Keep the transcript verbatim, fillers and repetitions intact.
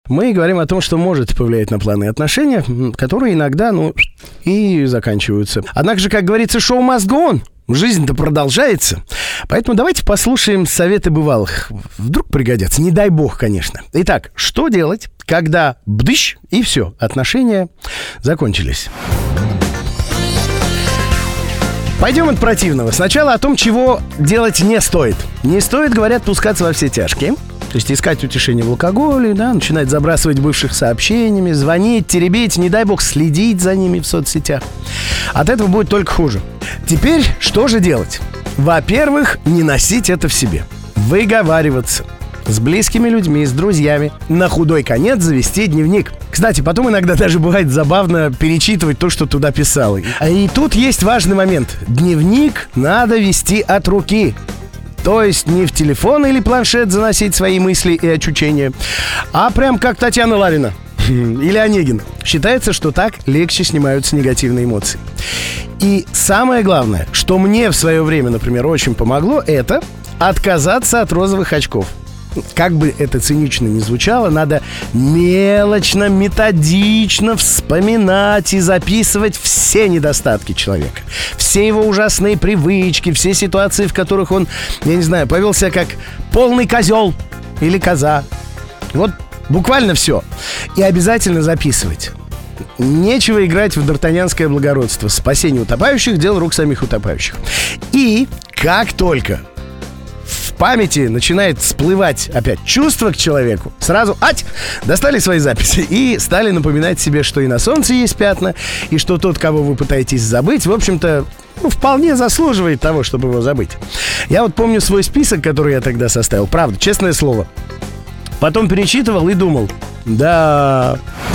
мы говорим о том, что может повлиять на планы и отношения, которые иногда, ну, и заканчиваются. Однако же, как говорится, шоу must go on. Жизнь-то продолжается. Поэтому давайте послушаем советы бывалых. Вдруг пригодятся. Не дай бог, конечно. Итак, что делать, когда бдыщ, и все, отношения закончились? Пойдем от противного. Сначала о том, чего делать не стоит. Не стоит, говорят, пускаться во все тяжкие. То есть искать утешение в алкоголе, да, начинать забрасывать бывших сообщениями, звонить, теребить, не дай бог, следить за ними в соцсетях. От этого будет только хуже. Теперь что же делать? Во-первых, не носить это в себе. Выговариваться с близкими людьми, с друзьями. На худой конец завести дневник. Кстати, потом иногда даже бывает забавно перечитывать то, что туда писал. И тут есть важный момент. Дневник надо вести от руки. То есть не в телефон или планшет заносить свои мысли и ощущения, а прям как Татьяна Ларина или Онегин. Считается, что так легче снимаются негативные эмоции. И самое главное, что мне в свое время, например, очень помогло, это отказаться от розовых очков. Как бы это цинично ни звучало, надо мелочно, методично вспоминать и записывать все недостатки человека. Все его ужасные привычки, все ситуации, в которых он, я не знаю, повел себя как полный козел или коза. Вот буквально все. И обязательно записывать. Нечего играть в д'Артаньянское благородство. Спасение утопающих — дело рук самих утопающих. И как только в памяти начинает всплывать опять чувство к человеку, сразу, ать, достали свои записи и стали напоминать себе, что и на солнце есть пятна, и что тот, кого вы пытаетесь забыть, в общем-то, ну, вполне заслуживает того, чтобы его забыть. Я вот помню свой список, который я тогда составил, правда, честное слово. Потом перечитывал и думал, да...